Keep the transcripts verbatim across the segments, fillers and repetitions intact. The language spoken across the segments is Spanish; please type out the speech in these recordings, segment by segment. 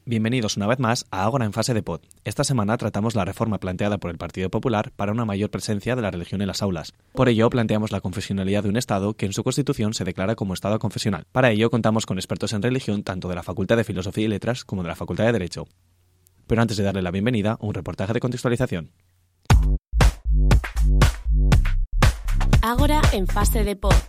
Bienvenidos una vez más a Ágora en fase de pod. Esta semana tratamos la reforma planteada por el Partido Popular para una mayor presencia de la religión en las aulas. Por ello, planteamos la confesionalidad de un Estado que en su Constitución se declara como Estado confesional. Para ello, contamos con expertos en religión tanto de la Facultad de Filosofía y Letras como de la Facultad de Derecho. Pero antes de darle la bienvenida, un reportaje de contextualización. Ágora en fase de pod.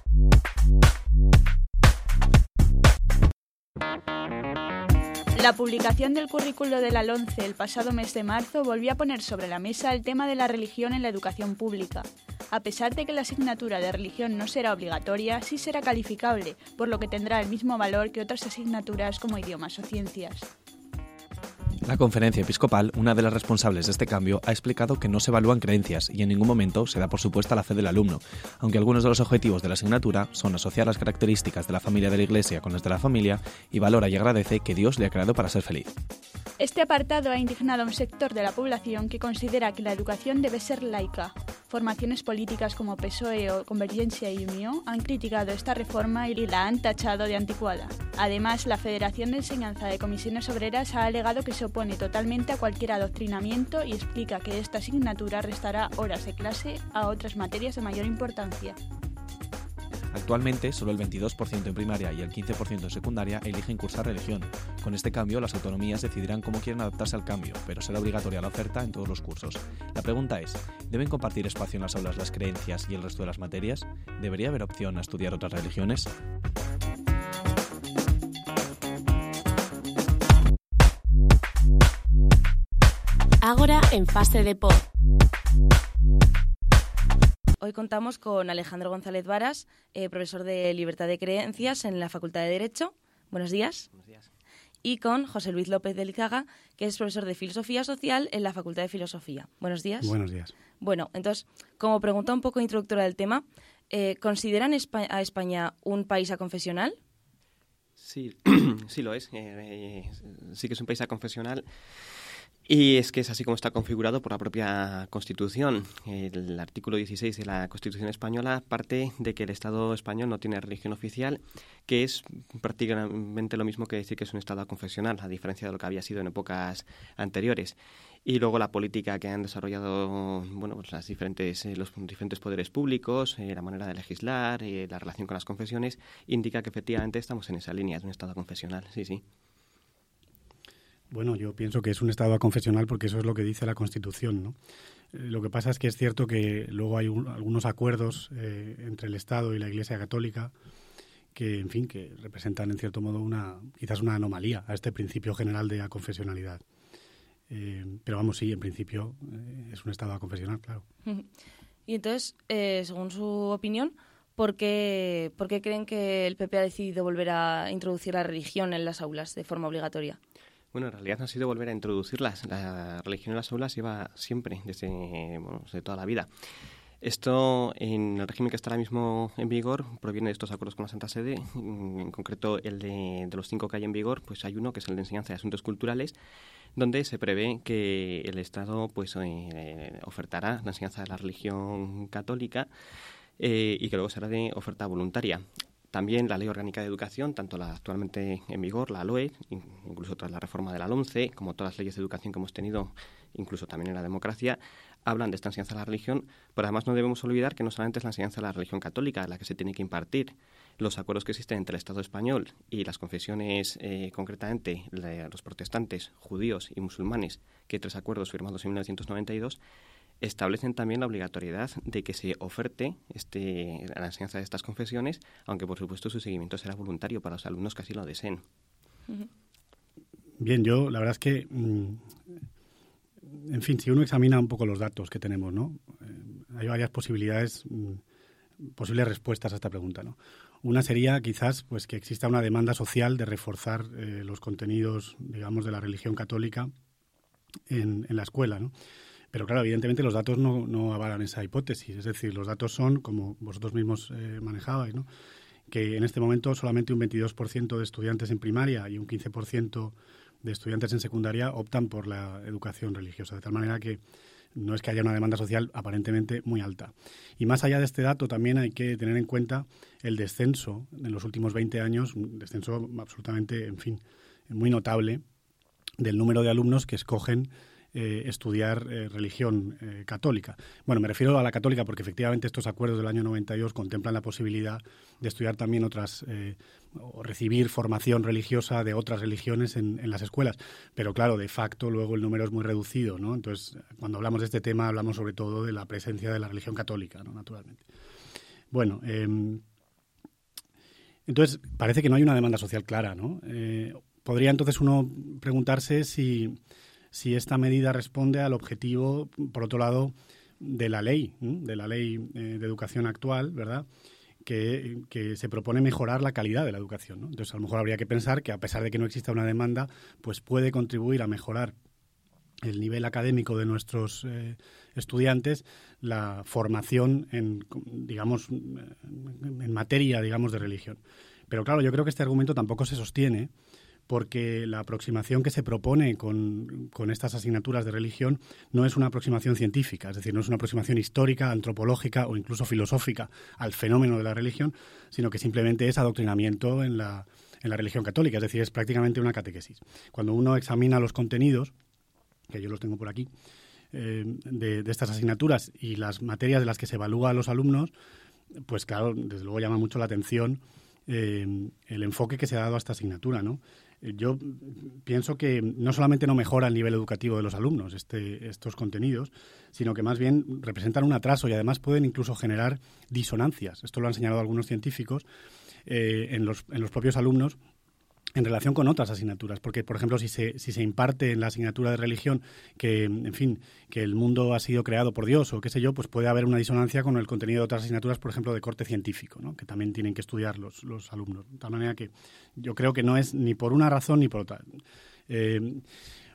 La publicación del currículo de la LOMCE el pasado mes de marzo volvió a poner sobre la mesa el tema de la religión en la educación pública. A pesar de que la asignatura de religión no será obligatoria, sí será calificable, por lo que tendrá el mismo valor que otras asignaturas como idiomas o ciencias. La Conferencia Episcopal, una de las responsables de este cambio, ha explicado que no se evalúan creencias y en ningún momento se da por supuesta la fe del alumno, aunque algunos de los objetivos de la asignatura son asociar las características de la familia de la Iglesia con las de la familia y valora y agradece que Dios le ha creado para ser feliz. Este apartado ha indignado a un sector de la población que considera que la educación debe ser laica. Formaciones políticas como P S O E o Convergencia y Unió han criticado esta reforma y la han tachado de anticuada. Además, la Federación de Enseñanza de Comisiones Obreras ha alegado que se opone totalmente a cualquier adoctrinamiento y explica que esta asignatura restará horas de clase a otras materias de mayor importancia. Actualmente, solo el veintidós por ciento en primaria y el quince por ciento en secundaria eligen cursar religión. Con este cambio, las autonomías decidirán cómo quieren adaptarse al cambio, pero será obligatoria la oferta en todos los cursos. La pregunta es, ¿deben compartir espacio en las aulas las creencias y el resto de las materias? ¿Debería haber opción a estudiar otras religiones? Ágora en fase de pod. Hoy contamos con Alejandro González Varas, eh, profesor de Libertad de Creencias en la Facultad de Derecho. Buenos días. Buenos días. Y con José Luis López de Lizaga, que es profesor de Filosofía Social en la Facultad de Filosofía. Buenos días. Buenos días. Bueno, entonces, como pregunta un poco introductoria del tema, eh, ¿consideran Espa- a España un país aconfesional? Sí, sí lo es. Eh, eh, sí que es un país aconfesional. Y es que es así como está configurado por la propia Constitución. El artículo dieciséis de la Constitución española parte de que el Estado español no tiene religión oficial, que es prácticamente lo mismo que decir que es un Estado aconfesional, a diferencia de lo que había sido en épocas anteriores. Y luego la política que han desarrollado, bueno, pues las diferentes, eh, los diferentes poderes públicos, eh, la manera de legislar, eh, la relación con las confesiones, indica que efectivamente estamos en esa línea de un Estado aconfesional. Sí, sí. Bueno, yo pienso que es un Estado aconfesional porque eso es lo que dice la Constitución, ¿no? Eh, lo que pasa es que es cierto que luego hay un, algunos acuerdos eh, entre el Estado y la Iglesia Católica que, en fin, que representan en cierto modo una quizás una anomalía a este principio general de aconfesionalidad. Eh, pero vamos, sí, en principio eh, es un Estado aconfesional, claro. Y entonces, eh, según su opinión, ¿por qué, ¿por qué creen que el P P ha decidido volver a introducir la religión en las aulas de forma obligatoria? Bueno, en realidad no ha sido volver a introducirlas. La religión en las aulas lleva siempre, desde, bueno, desde toda la vida. Esto, en el régimen que está ahora mismo en vigor, proviene de estos acuerdos con la Santa Sede. En concreto, el de, de los cinco que hay en vigor, pues hay uno que es el de enseñanza de asuntos culturales, donde se prevé que el Estado pues eh, ofertará la enseñanza de la religión católica eh, y que luego será de oferta voluntaria. También la Ley Orgánica de Educación, tanto la actualmente en vigor, la L O E, incluso tras la reforma de la LOMCE, como todas las leyes de educación que hemos tenido, incluso también en la democracia, hablan de esta enseñanza de la religión, pero además no debemos olvidar que no solamente es la enseñanza de la religión católica la que se tiene que impartir. Los acuerdos que existen entre el Estado español y las confesiones, eh, concretamente la, los protestantes, judíos y musulmanes, que hay tres acuerdos firmados en mil novecientos noventa y dos, establecen también la obligatoriedad de que se oferte este, la enseñanza de estas confesiones, aunque por supuesto su seguimiento será voluntario para los alumnos que así lo deseen. Bien, yo la verdad es que, en fin, si uno examina un poco los datos que tenemos, ¿no? Eh, hay varias posibilidades, posibles respuestas a esta pregunta, ¿no? Una sería quizás pues que exista una demanda social de reforzar eh, los contenidos, digamos, de la religión católica en, en la escuela, ¿no? Pero claro, evidentemente los datos no, no avalan esa hipótesis. Es decir, los datos son, como vosotros mismos eh, manejabais, ¿no? Que en este momento solamente un veintidós por ciento de estudiantes en primaria y un quince por ciento de estudiantes en secundaria optan por la educación religiosa. De tal manera que no es que haya una demanda social aparentemente muy alta. Y más allá de este dato, también hay que tener en cuenta el descenso en los últimos veinte años, un descenso absolutamente, en fin, muy notable del número de alumnos que escogen eh, estudiar eh, religión eh, católica. Bueno, me refiero a la católica porque efectivamente estos acuerdos del año noventa y dos contemplan la posibilidad de estudiar también otras, eh, o recibir formación religiosa de otras religiones en, en las escuelas. Pero claro, de facto luego el número es muy reducido, ¿no? Entonces, cuando hablamos de este tema hablamos sobre todo de la presencia de la religión católica, ¿no? Naturalmente. Bueno, eh, entonces parece que no hay una demanda social clara, ¿no? Eh, podría entonces uno preguntarse si... si esta medida responde al objetivo, por otro lado, de la ley, ¿eh? de la ley eh, de educación actual, ¿verdad?, que, que se propone mejorar la calidad de la educación, ¿no? Entonces, a lo mejor habría que pensar que, a pesar de que no exista una demanda, pues puede contribuir a mejorar el nivel académico de nuestros eh, estudiantes, la formación en, digamos, en materia, digamos, de religión. Pero claro, yo creo que este argumento tampoco se sostiene, porque la aproximación que se propone con, con estas asignaturas de religión no es una aproximación científica, es decir, no es una aproximación histórica, antropológica o incluso filosófica al fenómeno de la religión, sino que simplemente es adoctrinamiento en la, en la religión católica, es decir, es prácticamente una catequesis. Cuando uno examina los contenidos, que yo los tengo por aquí, eh, de, de estas asignaturas y las materias de las que se evalúa a los alumnos, pues claro, desde luego llama mucho la atención eh, el enfoque que se ha dado a esta asignatura, ¿no? Yo pienso que no solamente no mejora el nivel educativo de los alumnos este, estos contenidos, sino que más bien representan un atraso y además pueden incluso generar disonancias. Esto lo han señalado algunos científicos eh, en, los, en los propios alumnos en relación con otras asignaturas, porque, por ejemplo, si se, si se imparte en la asignatura de religión que, en fin, que el mundo ha sido creado por Dios o qué sé yo, pues puede haber una disonancia con el contenido de otras asignaturas, por ejemplo, de corte científico, ¿no?, que también tienen que estudiar los, los alumnos. De tal manera que yo creo que no es ni por una razón ni por otra. Eh,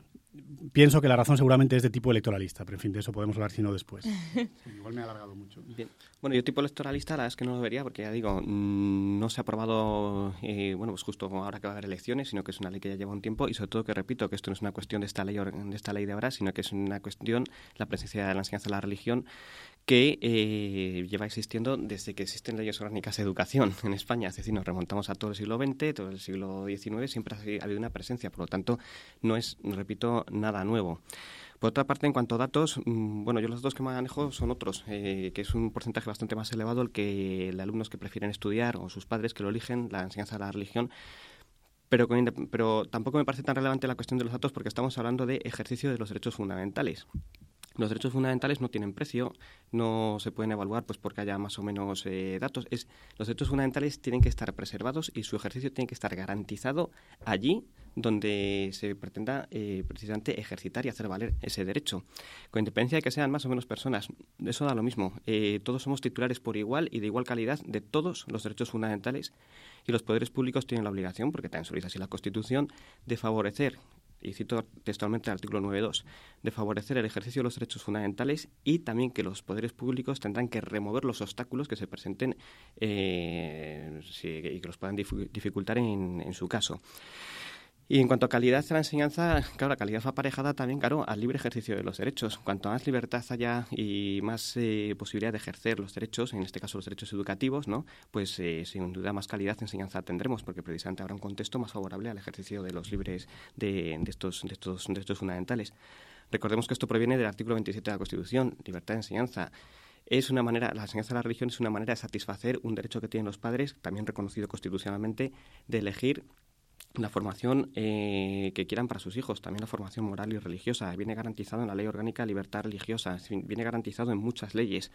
Pienso que la razón seguramente es de tipo electoralista, pero en fin, de eso podemos hablar si no después. Sí, igual me he alargado mucho. Bien. Bueno, yo tipo electoralista la verdad es que no lo vería porque ya digo, mmm, no se ha aprobado, eh, bueno, pues justo ahora que va a haber elecciones, sino que es una ley que ya lleva un tiempo y sobre todo que repito que esto no es una cuestión de esta ley de esta ley de ahora, sino que es una cuestión, la presencia de la enseñanza de la religión, que eh, lleva existiendo desde que existen leyes orgánicas de educación en España. Es decir, nos remontamos a todo el siglo veinte, todo el siglo diecinueve, siempre ha habido una presencia. Por lo tanto, no es, repito, nada nuevo. Por otra parte, en cuanto a datos, bueno, yo los datos que manejo son otros, eh, que es un porcentaje bastante más elevado el que el alumnos que prefieren estudiar o sus padres que lo eligen, la enseñanza de la religión. Pero, con, pero tampoco me parece tan relevante la cuestión de los datos porque estamos hablando de ejercicio de los derechos fundamentales. Los derechos fundamentales no tienen precio, no se pueden evaluar pues porque haya más o menos eh, datos. Es, los derechos fundamentales tienen que estar preservados y su ejercicio tiene que estar garantizado allí donde se pretenda eh, precisamente ejercitar y hacer valer ese derecho. Con independencia de que sean más o menos personas, eso da lo mismo. Eh, todos somos titulares por igual y de igual calidad de todos los derechos fundamentales y los poderes públicos tienen la obligación, porque también se lo dice así la Constitución, de favorecer, y cito textualmente el artículo nueve punto dos, de favorecer el ejercicio de los derechos fundamentales y también que los poderes públicos tendrán que remover los obstáculos que se presenten eh, si, y que los puedan dificultar en, en su caso. Y en cuanto a calidad de la enseñanza, claro, la calidad va aparejada también, claro, al libre ejercicio de los derechos. Cuanto más libertad haya y más eh, posibilidad de ejercer los derechos, en este caso los derechos educativos, ¿no?, pues eh, sin duda más calidad de enseñanza tendremos, porque precisamente habrá un contexto más favorable al ejercicio de los libres de, de, estos, de estos derechos fundamentales. Recordemos que esto proviene del artículo veintisiete de la Constitución, libertad de enseñanza. Es una manera, la enseñanza de la religión es una manera de satisfacer un derecho que tienen los padres, también reconocido constitucionalmente, de elegir la formación eh, que quieran para sus hijos, también la formación moral y religiosa. Viene garantizado en la Ley Orgánica de Libertad Religiosa, viene garantizado en muchas leyes.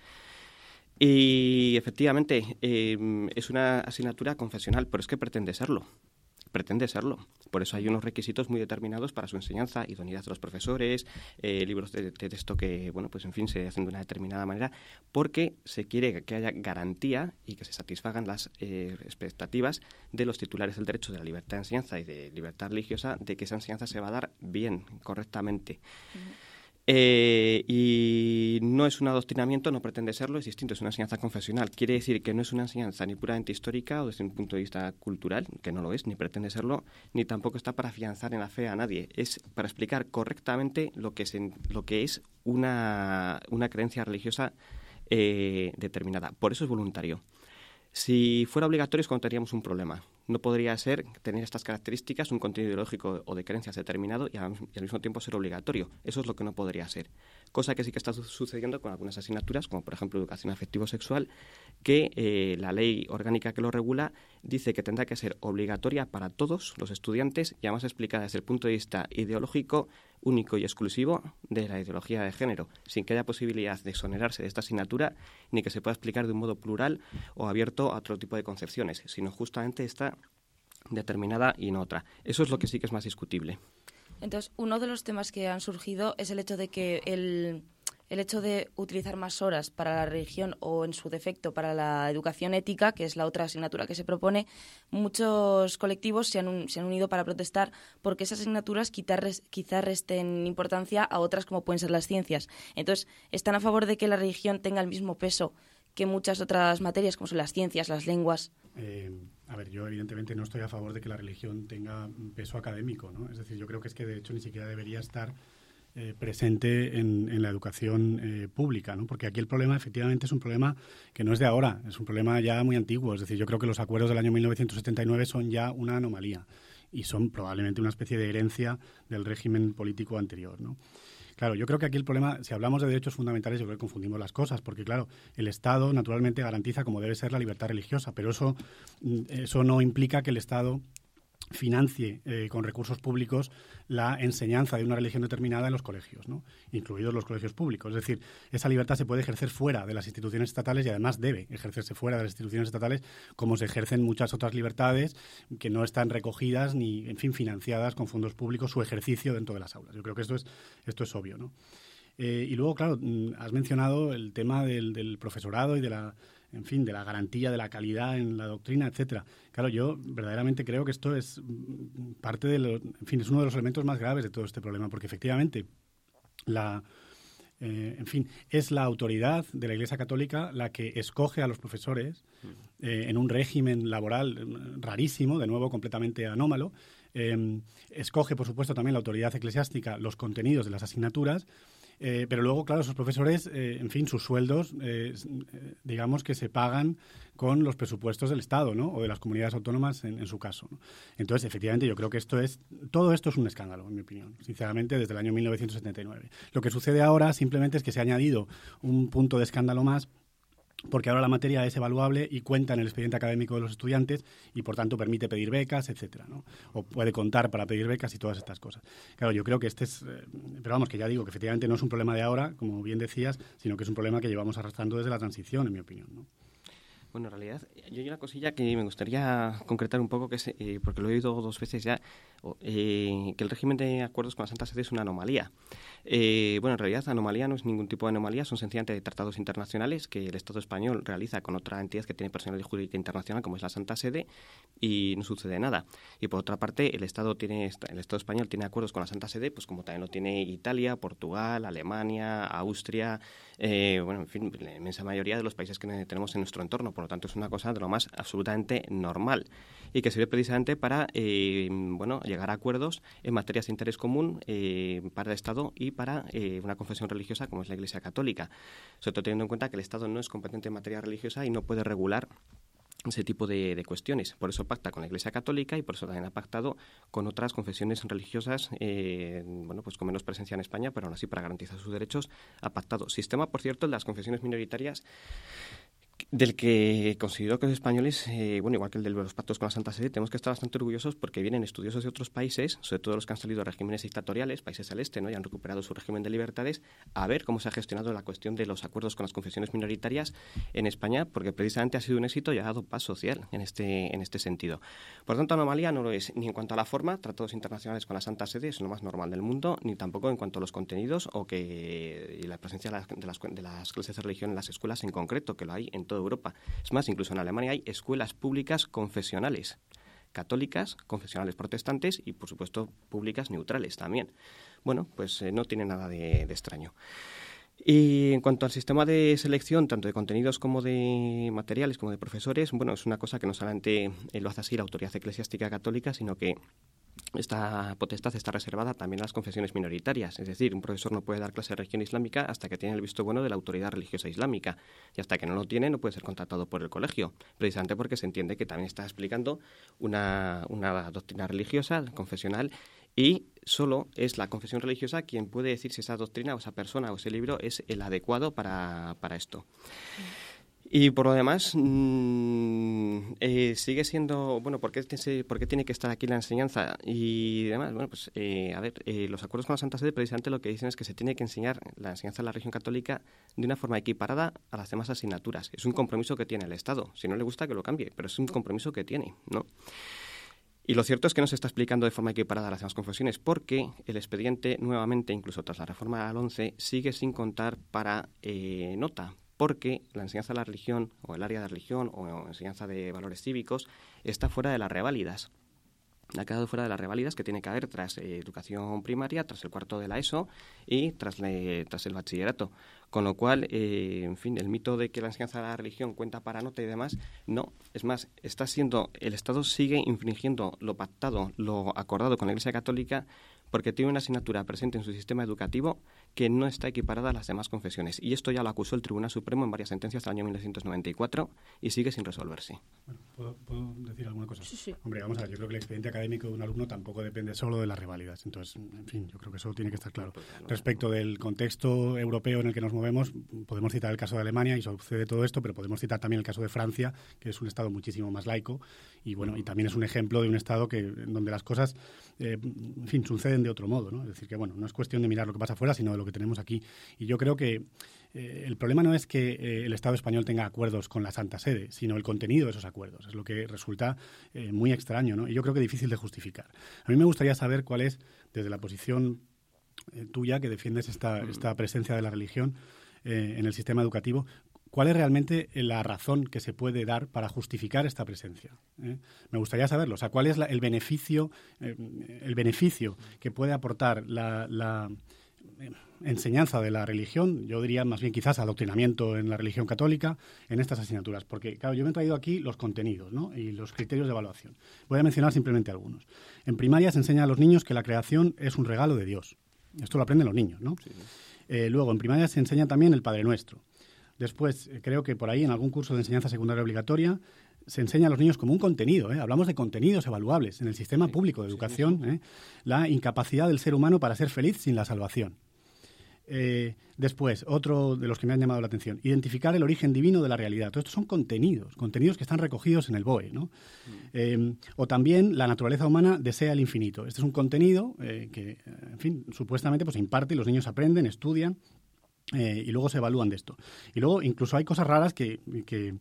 Y efectivamente eh, es una asignatura confesional, pero es que pretende serlo. Pretende serlo. Por eso hay unos requisitos muy determinados para su enseñanza, idoneidad de los profesores, eh, libros de, de texto que, bueno, pues en fin, se hacen de una determinada manera, porque se quiere que haya garantía y que se satisfagan las eh, expectativas de los titulares del derecho de la libertad de enseñanza y de libertad religiosa, de que esa enseñanza se va a dar bien, correctamente. Uh-huh. Eh, y no es un adoctrinamiento, no pretende serlo, es distinto, es una enseñanza confesional. Quiere decir que no es una enseñanza ni puramente histórica o desde un punto de vista cultural, que no lo es, ni pretende serlo, ni tampoco está para afianzar en la fe a nadie. Es para explicar correctamente lo que es, lo que es una, una creencia religiosa eh, determinada. Por eso es voluntario. Si fuera obligatorio, es cuando tendríamos un problema. No podría ser tener estas características, un contenido ideológico o de creencias determinado y al, y al mismo tiempo ser obligatorio. Eso es lo que no podría ser. Cosa que sí que está su- sucediendo con algunas asignaturas, como por ejemplo educación afectivo-sexual, que eh, la ley orgánica que lo regula dice que tendrá que ser obligatoria para todos los estudiantes y además explicada desde el punto de vista ideológico único y exclusivo de la ideología de género, sin que haya posibilidad de exonerarse de esta asignatura ni que se pueda explicar de un modo plural o abierto a otro tipo de concepciones, sino justamente esta determinada y no otra. Eso es lo que sí que es más discutible. Entonces, uno de los temas que han surgido es el hecho de que el, el hecho de utilizar más horas para la religión o, en su defecto, para la educación ética, que es la otra asignatura que se propone, muchos colectivos se han, un, se han unido para protestar porque esas asignaturas quizás res, quizá resten importancia a otras como pueden ser las ciencias. Entonces, están a favor de que la religión tenga el mismo peso que muchas otras materias, como son las ciencias, las lenguas. Eh, a ver, yo evidentemente no estoy a favor de que la religión tenga un peso académico, ¿no? Es decir, yo creo que es que de hecho ni siquiera debería estar eh, presente en, en la educación eh, pública, ¿no? Porque aquí el problema efectivamente es un problema que no es de ahora, es un problema ya muy antiguo. Es decir, yo creo que los acuerdos del año mil novecientos setenta y nueve son ya una anomalía y son probablemente una especie de herencia del régimen político anterior, ¿no? Claro, yo creo que aquí el problema, si hablamos de derechos fundamentales, yo creo que confundimos las cosas, porque claro, el Estado naturalmente garantiza como debe ser la libertad religiosa, pero eso, eso no implica que el Estado financie eh, con recursos públicos la enseñanza de una religión determinada en los colegios, ¿no? Incluidos los colegios públicos. Es decir, esa libertad se puede ejercer fuera de las instituciones estatales y además debe ejercerse fuera de las instituciones estatales, como se ejercen muchas otras libertades que no están recogidas ni, en fin, financiadas con fondos públicos su ejercicio dentro de las aulas. Yo creo que esto es, esto es obvio, ¿no? Eh, y luego, claro, has mencionado el tema del, del profesorado y de la, en fin, de la garantía de la calidad en la doctrina, etcétera. Claro, yo verdaderamente creo que esto es parte de lo, en fin, es uno de los elementos más graves de todo este problema, porque efectivamente la eh, en fin, es la autoridad de la Iglesia Católica la que escoge a los profesores eh, en un régimen laboral rarísimo, de nuevo completamente anómalo. Eh, escoge, por supuesto, también la autoridad eclesiástica los contenidos de las asignaturas. Eh, pero luego, claro, esos profesores, eh, en fin, sus sueldos, eh, digamos que se pagan con los presupuestos del Estado, ¿no? O de las comunidades autónomas en, en su caso, ¿no? Entonces, efectivamente, yo creo que esto es, todo esto es un escándalo, en mi opinión, sinceramente, desde el año mil novecientos setenta y nueve. Lo que sucede ahora simplemente es que se ha añadido un punto de escándalo más, porque ahora la materia es evaluable y cuenta en el expediente académico de los estudiantes y, por tanto, permite pedir becas, etcétera, ¿no? O puede contar para pedir becas y todas estas cosas. Claro, yo creo que este es... Eh, pero vamos, que ya digo que efectivamente no es un problema de ahora, como bien decías, sino que es un problema que llevamos arrastrando desde la transición, en mi opinión, ¿no? Bueno, en realidad, yo hay una cosilla que me gustaría concretar un poco, que es, eh, porque lo he oído dos veces ya, eh, que el régimen de acuerdos con la Santa Sede es una anomalía. Eh, bueno, en realidad la anomalía no es ningún tipo de anomalía, son sencillamente tratados internacionales que el Estado español realiza con otra entidad que tiene personalidad jurídica internacional, como es la Santa Sede, y no sucede nada. Y por otra parte, el Estado tiene el Estado español tiene acuerdos con la Santa Sede, pues como también lo tiene Italia, Portugal, Alemania, Austria, eh, bueno, en fin, la inmensa mayoría de los países que tenemos en nuestro entorno. Por lo tanto, es una cosa de lo más absolutamente normal y que sirve precisamente para eh, bueno, llegar a acuerdos en materias de interés común eh, para el Estado y para eh, una confesión religiosa como es la Iglesia Católica. Sobre todo teniendo en cuenta que el Estado no es competente en materia religiosa y no puede regular ese tipo de, de cuestiones. Por eso pacta con la Iglesia Católica y por eso también ha pactado con otras confesiones religiosas, eh, bueno, pues con menos presencia en España, pero aún así para garantizar sus derechos ha pactado. Sistema, por cierto, de las confesiones minoritarias del que considero que los españoles, eh, bueno, igual que el de los pactos con la Santa Sede, tenemos que estar bastante orgullosos porque vienen estudiosos de otros países, sobre todo los que han salido de regímenes dictatoriales, países del este, ¿no? Y han recuperado su régimen de libertades, a ver cómo se ha gestionado la cuestión de los acuerdos con las confesiones minoritarias en España, porque precisamente ha sido un éxito y ha dado paz social en este, en este sentido. Por tanto, anomalía no lo es ni en cuanto a la forma, tratados internacionales con la Santa Sede es lo más normal del mundo, ni tampoco en cuanto a los contenidos o que y la presencia de las, de las, de las clases de religión en las escuelas en concreto, que lo hay en toda Europa. Es más, incluso en Alemania hay escuelas públicas confesionales, católicas, confesionales protestantes y, por supuesto, públicas neutrales también. Bueno, pues eh, no tiene nada de, de extraño. Y en cuanto al sistema de selección, tanto de contenidos como de materiales, como de profesores, bueno, es una cosa que no solamente eh, lo hace así la autoridad eclesiástica católica, sino que esta potestad está reservada también a las confesiones minoritarias. Es decir, un profesor no puede dar clase de religión islámica hasta que tiene el visto bueno de la autoridad religiosa islámica. Y hasta que no lo tiene, no puede ser contratado por el colegio. Precisamente porque se entiende que también está explicando una, una doctrina religiosa, confesional, y solo es la confesión religiosa quien puede decir si esa doctrina o esa persona o ese libro es el adecuado para, para esto. Y por lo demás, mmm, eh, sigue siendo, bueno, ¿por qué, ¿por qué tiene que estar aquí la enseñanza? Y demás, bueno, pues, eh, a ver, eh, los acuerdos con la Santa Sede precisamente lo que dicen es que se tiene que enseñar la enseñanza de la religión católica de una forma equiparada a las demás asignaturas. Es un compromiso que tiene el Estado. Si no le gusta, que lo cambie, pero es un compromiso que tiene, ¿no? Y lo cierto es que no se está explicando de forma equiparada a las demás confesiones porque el expediente, nuevamente, incluso tras la reforma del once, sigue sin contar para eh, nota, porque la enseñanza de la religión o el área de religión o enseñanza de valores cívicos está fuera de las reválidas. Ha quedado fuera de las reválidas que tiene que haber tras eh, educación primaria, tras el cuarto de la ESO y tras, le, tras el bachillerato. Con lo cual, eh, en fin, el mito de que la enseñanza de la religión cuenta para nota y demás, no. Es más, está siendo, el Estado sigue infringiendo lo pactado, lo acordado con la Iglesia Católica, porque tiene una asignatura presente en su sistema educativo que no está equiparada a las demás confesiones. Y esto ya lo acusó el Tribunal Supremo en varias sentencias del año mil novecientos noventa y cuatro y sigue sin resolverse. Bueno, ¿puedo, ¿puedo decir alguna cosa? Sí, sí. Hombre, vamos a ver, yo creo que el expediente académico de un alumno tampoco depende solo de las reválidas. Entonces, en fin, yo creo que eso tiene que estar claro. Respecto del contexto europeo en el que nos movemos, podemos citar el caso de Alemania y sucede todo esto, pero podemos citar también el caso de Francia, que es un Estado muchísimo más laico y, bueno, y también es un ejemplo de un Estado que donde las cosas, eh, en fin, suceden de otro modo, ¿no? Es decir, que bueno, no es cuestión de mirar lo que pasa afuera, sino de lo que tenemos aquí. Y yo creo que eh, el problema no es que eh, el Estado español tenga acuerdos con la Santa Sede, sino el contenido de esos acuerdos. Es lo que resulta eh, muy extraño, ¿no? Y yo creo que difícil de justificar. A mí me gustaría saber cuál es, desde la posición eh, tuya, que defiendes esta, esta presencia de la religión eh, en el sistema educativo, ¿cuál es realmente la razón que se puede dar para justificar esta presencia? ¿Eh? Me gustaría saberlo. O sea, ¿cuál es la, el beneficio eh, el beneficio que puede aportar la, la eh, enseñanza de la religión? Yo diría más bien quizás adoctrinamiento en la religión católica en estas asignaturas. Porque, claro, yo me he traído aquí los contenidos, ¿no? Y los criterios de evaluación. Voy a mencionar simplemente algunos. En primaria se enseña a los niños que la creación es un regalo de Dios. Esto lo aprenden los niños, ¿no? Sí. Eh, luego, en primaria se enseña también el Padre Nuestro. Después, creo que por ahí en algún curso de enseñanza secundaria obligatoria se enseña a los niños como un contenido, ¿eh? Hablamos de contenidos evaluables en el sistema sí, público de educación, sí, sí, sí. ¿eh? La incapacidad del ser humano para ser feliz sin la salvación. Eh, después, otro de los que me han llamado la atención, identificar el origen divino de la realidad. Todo esto son contenidos, contenidos que están recogidos en el B O E, ¿no? Mm. Eh, o también la naturaleza humana desea el infinito. Este es un contenido eh, que, en fin, supuestamente pues imparte y los niños aprenden, estudian. Eh, y luego se evalúan de esto. Y luego incluso hay cosas raras que, que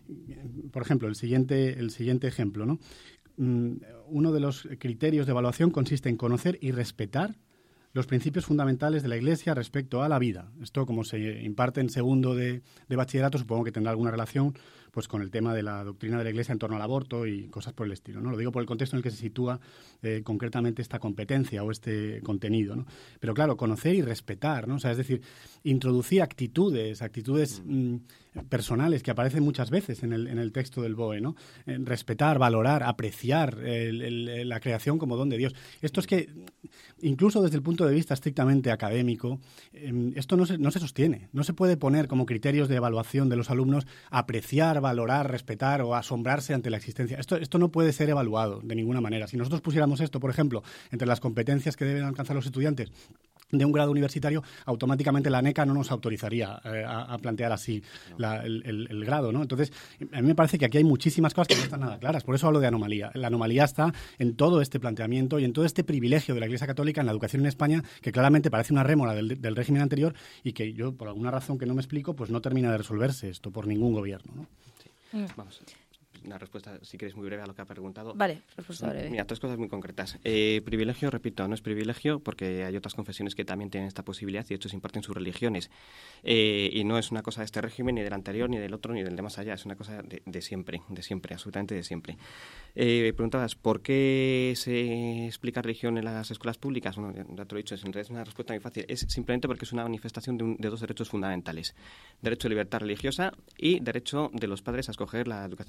por ejemplo, el siguiente, el siguiente ejemplo, ¿no? Mm, uno de los criterios de evaluación consiste en conocer y respetar los principios fundamentales de la Iglesia respecto a la vida. Esto, como se imparte en segundo de, de bachillerato, supongo que tendrá alguna relación pues con el tema de la doctrina de la Iglesia en torno al aborto y cosas por el estilo, ¿no? Lo digo por el contexto en el que se sitúa eh, concretamente esta competencia o este contenido, ¿no? Pero claro, conocer y respetar, ¿no? O sea, es decir, introducir actitudes, actitudes mm, personales que aparecen muchas veces en el, en el texto del B O E, ¿no? Eh, respetar, valorar, apreciar el, el, la creación como don de Dios. Esto es que, incluso desde el punto de vista estrictamente académico, eh, esto no se, no se sostiene. No se puede poner como criterios de evaluación de los alumnos apreciar, valorar, respetar o asombrarse ante la existencia. Esto, esto no puede ser evaluado de ninguna manera. Si nosotros pusiéramos esto, por ejemplo, entre las competencias que deben alcanzar los estudiantes de un grado universitario, automáticamente la ANECA no nos autorizaría eh, a, a plantear así la, el, el, el grado, ¿no? Entonces, a mí me parece que aquí hay muchísimas cosas que no están nada claras. Por eso hablo de anomalía. La anomalía está en todo este planteamiento y en todo este privilegio de la Iglesia Católica en la educación en España, que claramente parece una rémora del, del régimen anterior y que yo, por alguna razón que no me explico, pues no termina de resolverse esto por ningún gobierno, ¿no? Sí. Mm. Vamos. Una respuesta, si quieres, muy breve a lo que ha preguntado. Vale, respuesta breve. Mira, tres cosas muy concretas. Eh, privilegio, repito, no es privilegio porque hay otras confesiones que también tienen esta posibilidad y de hecho se imparten sus religiones. Eh, y no es una cosa de este régimen, ni del anterior, ni del otro, ni del de más allá. Es una cosa de, de siempre, de siempre, absolutamente de siempre. Eh, preguntabas, ¿por qué se explica religión en las escuelas públicas? Bueno, ya, ya te lo he dicho, es, es una respuesta muy fácil. Es simplemente porque es una manifestación de, un, de dos derechos fundamentales. Derecho de libertad religiosa y derecho de los padres a escoger la educación de los hijos.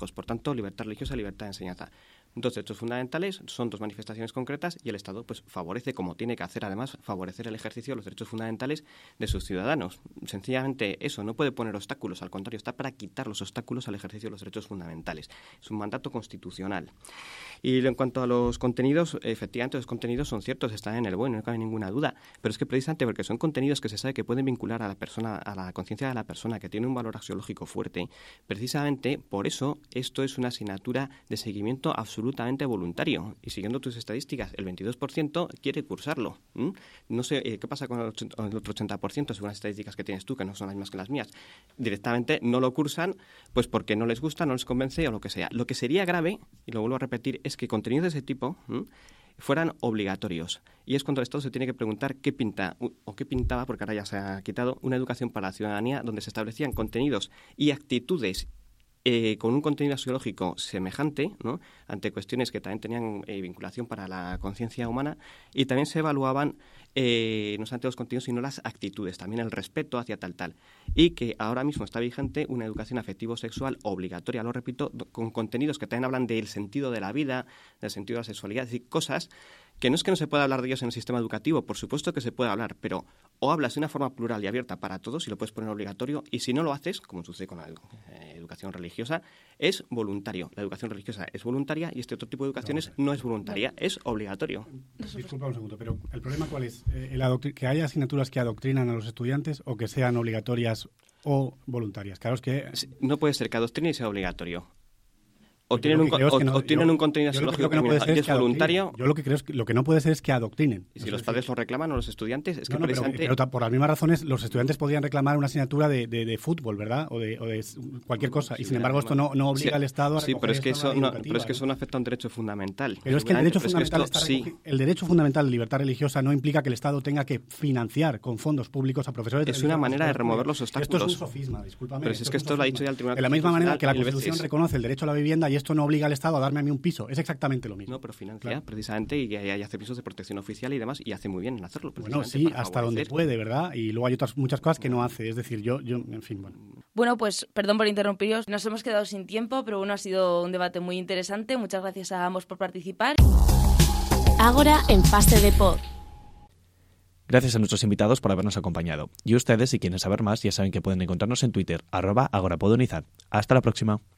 hijos. Por tanto, libertad religiosa, libertad de enseñanza. Dos derechos fundamentales, son dos manifestaciones concretas y el Estado pues favorece, como tiene que hacer además, favorecer el ejercicio de los derechos fundamentales de sus ciudadanos. Sencillamente eso, no puede poner obstáculos, al contrario, está para quitar los obstáculos al ejercicio de los derechos fundamentales. Es un mandato constitucional. Y en cuanto a los contenidos, efectivamente los contenidos son ciertos, están en el bueno, no cabe ninguna duda, pero es que precisamente porque son contenidos que se sabe que pueden vincular a la persona, a la conciencia de la persona, que tiene un valor axiológico fuerte, precisamente por eso esto es una asignatura de seguimiento absoluto absolutamente voluntario. Y siguiendo tus estadísticas, el veintidós por ciento quiere cursarlo. ¿Mm? No sé eh, qué pasa con el, ochenta, el otro ochenta por ciento, según las estadísticas que tienes tú, que no son las mismas que las mías. Directamente no lo cursan pues porque no les gusta, no les convence o lo que sea. Lo que sería grave, y lo vuelvo a repetir, es que contenidos de ese tipo ¿m? fueran obligatorios. Y es cuando el Estado se tiene que preguntar qué pinta, o qué pintaba, porque ahora ya se ha quitado, una educación para la ciudadanía donde se establecían contenidos y actitudes Eh, con un contenido axiológico semejante, ¿no?, ante cuestiones que también tenían eh, vinculación para la conciencia humana, y también se evaluaban eh, no solamente los contenidos, sino las actitudes, también el respeto hacia tal, tal. Y que ahora mismo está vigente una educación afectivo-sexual obligatoria, lo repito, con contenidos que también hablan del sentido de la vida, del sentido de la sexualidad, es decir, cosas que no es que no se pueda hablar de ellos en el sistema educativo, por supuesto que se puede hablar, pero o hablas de una forma plural y abierta para todos y lo puedes poner obligatorio, y si no lo haces, como sucede con la eh, educación religiosa, es voluntario. La educación religiosa es voluntaria y este otro tipo de educaciones no, no es voluntaria, no. es obligatorio. Disculpa un segundo, pero ¿el problema cuál es? Eh, el adoctri- ¿Que haya asignaturas que adoctrinan a los estudiantes o que sean obligatorias o voluntarias? Claro, es que... No puede ser que adoctrine y sea obligatorio. O tienen, un, o, no, o tienen yo, un contenido axiológico que, no que es voluntario. Yo lo que creo es que lo que no puede ser es que adoctrinen. Y si no los padres si... lo reclaman o los estudiantes, es que no, no, precisamente... pero, pero por las mismas razones los estudiantes podrían reclamar una asignatura de, de, de fútbol, ¿verdad? O de, o de cualquier cosa. Sí, y sin embargo esto no, no obliga sí, al Estado a sí, pero es que eso no, pero es que ¿no? eso no afecta a un derecho fundamental. Pero es que el derecho fundamental esto, está sí. el derecho fundamental de libertad religiosa no implica que el Estado tenga que financiar con fondos públicos a profesores de Es una manera de remover los obstáculos. Esto es un sofisma, discúlpame. Pero es que esto lo ha dicho ya el Tribunal Constitucional. De la misma manera que la Constitución veces. reconoce el derecho a la vivienda y esto no obliga al Estado a darme a mí un piso. Es exactamente lo mismo. No, pero financia claro. precisamente y, y hace pisos de protección oficial y demás, y hace muy bien en hacerlo. Bueno, sí, hasta donde puede, ¿verdad? Y luego hay otras muchas cosas que no hace. Es decir, yo, yo en fin, bueno. Bueno, pues perdón por interrumpiros. Nos hemos quedado sin tiempo, pero bueno, ha sido un debate muy interesante. Muchas gracias a ambos por participar. Ágora en Fase de Pod. Gracias a nuestros invitados por habernos acompañado. Y ustedes, si quieren saber más, ya saben que pueden encontrarnos en Twitter, arroba agorapodunizad. Hasta la próxima.